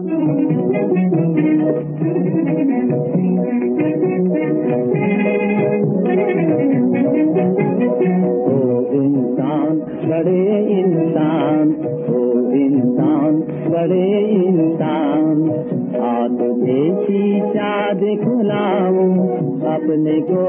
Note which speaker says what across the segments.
Speaker 1: बड़े इंसान, ओ इंसान बड़े इंसान, हाथ से शीशा दिखलाऊं अपने को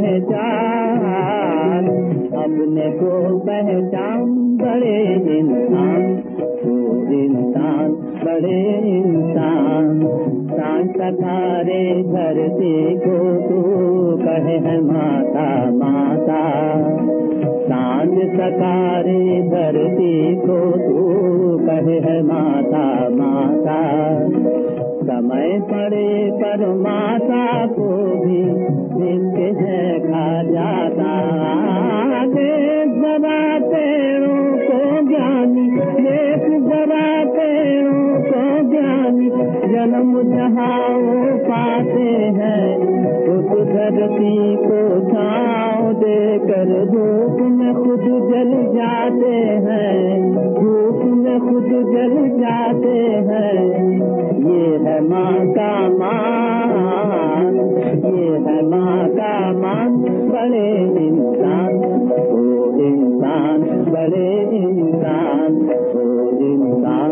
Speaker 1: पहचान, अपने को पहचान। बड़े इंसान, ओ इंसान बड़े इंसान, सांस सकारे धरती को तू कहे है माता माता, सांझ सकारे धरती को तू कहे है माता माता। समय पड़े पर माता को भी जिनके है खा जाता, देख जरा पेड़ों को ज्ञानी, देख जरा पेड़ों को ज्ञानी, जन्म जहाँ वो पाते हैं उस धरती को छाँव देकर धूप में खुद जल जाते हैं, धूप में खुद जल जाते हैं। ये है माँ का मान, ये है माँ का मान। बड़े इंसान, ओ इंसान बड़े इंसान, ओ इंसान।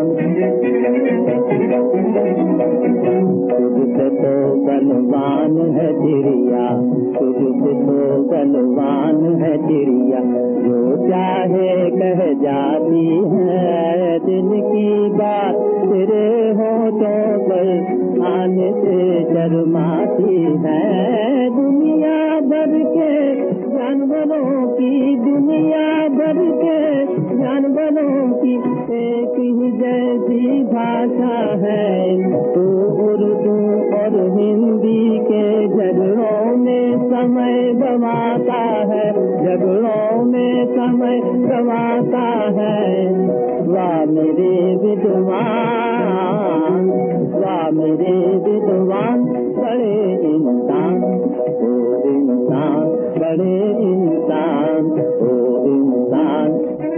Speaker 1: तुझसे तो बलवान है चिड़िया, तुझसे तो बलवान है चिड़िया, जो चाहे कह जाती है दिल की बात, तेरे होठों पर आने से शर्माती है। दुनिया भर के जानवरों की, दुनिया भर के जानवरों की एक ही जैसी भाषा है। तो उर्दू और हिंदी के झगड़ों में समय गवाता है, झगड़ों में समय गवाता है। वाह मेरे विद्वान, वाह मेरे विद्वान बड़े इंसान, ओ इंसान बड़े इंसान, ओ इंसान।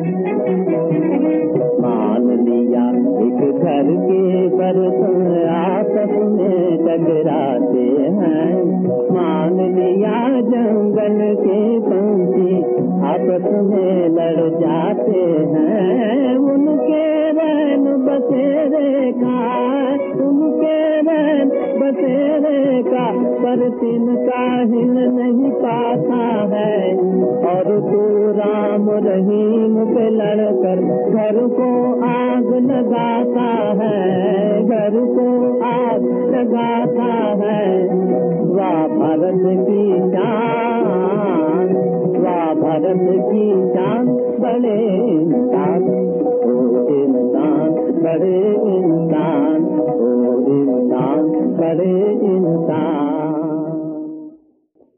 Speaker 1: मान लिया एक घर के बर्तन आपस में टकराते हैं, मान लिया जंगल के पंछी आपस में लड़ जाते हैं। उनके रैन बसेरे का, उनके रैन बसेरे का पर तिनका हिल नहीं पाता है। और तू राम रहीम पे लड़कर घर को आग लगाता है, घर को आग लगाता है। वाह भारत की जान, वाह भारत की जान। बड़े इंसान, ओ इंसान बड़े इंसान, ओ इंसान बड़े इंसान।